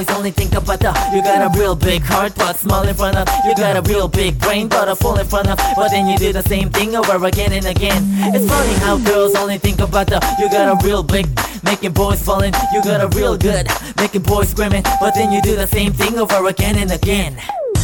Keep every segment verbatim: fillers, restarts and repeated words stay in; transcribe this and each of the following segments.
boys only think about the you got a real big heart but small in front of. You got a real big brain but a fool in front of. But then you do the same thing over again and again. It's funny how girls only think about the you got a real big, making boys falling. You got a real good, making boys screaming. But then you do the same thing over again and again.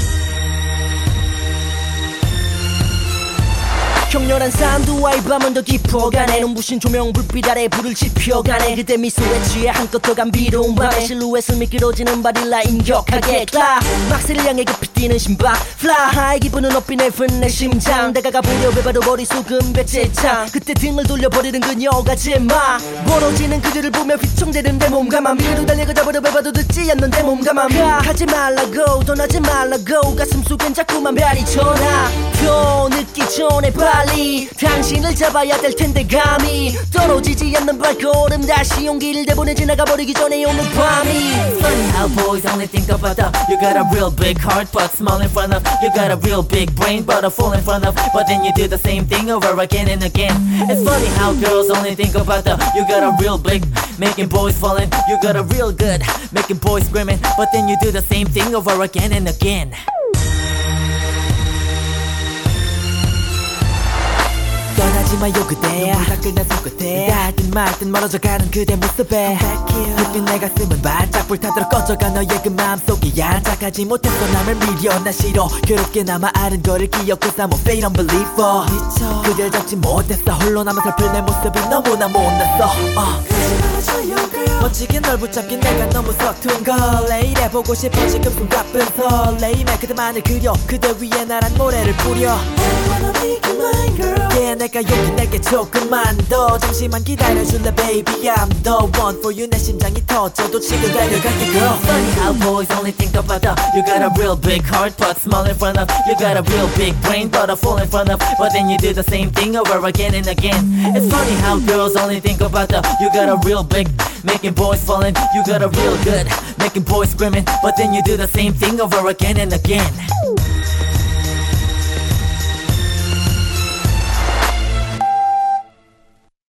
격렬한 사운드와의 밤은 더 깊어가네. 눈부신 조명 불빛 아래 불을 지펴가네. 그때 미소에 취해 한껏 더 감비로운 밤에 실루엣을 미끄러지는 바릴라 인격하게 클라막스를 향해 급히 뛰는 심박 Fly 기분은 높이 내픈 내 심장 다가가 보려 해봐도 머릿속은 백제창. 그때 등을 돌려버리는 그녀가 제마 멀어지는 그들을 보며 휘청대는 내 몸감만 미래로 달려가 잡으려 해봐도 듣지 않는 내 몸감만 가지 말라고 떠나지 말라고 가슴 속엔 자꾸만 별이 전화 더 늦기 전에 빨리 당신을 잡아야 될 텐데 감히 떨어지지 않는 발걸음 다시 용기를 대보내 지나가버리기 전에 오는 밤이. Funny how boys only think about the you got a real big heart but small in front of. You got a real big brain but a fool in front of. But then you do the same thing over again and again. It's funny how girls only think about the you got a real big, making boys falling. You got a real good, making boys screaming. But then you do the same thing over again and again. 떠나지 마요 그대야 다 끝난 손끝에 닿든 말든 멀어져가는 그대 모습에 햇빛 내 가슴은 바짝 불타들어 꺼져가 너의 그 마음속에 안착하지 못했어 남을 미려 난 싫어 괴롭게 남아 아는 거를 기억 Cause I'm a fake unbeliever 그댈 잡지 못했어 홀로 남아 살필 내 모습이 너무나 못났어 uh. 멋지게 널 붙잡긴 내가 너무 서툰 걸 내일에 보고 싶어 지금 숨 가쁜 설레임에 그대만을 그려 그대 위에 나란 노래를 뿌려 Yeah 내가 여기 내게 조금만 더 잠시만 기다려줄래 baby I'm the one for you 내 심장이 터져도 지금 달려갈게 girl. Funny how boys only think about the you got a real big heart but small in front of. You got a real big brain but a fool in front of. But then you do the same thing over again and again. It's funny how girls only think about the you got a real big, making boys falling. You got a real good, making boys screaming. But then you do the same thing over again and again.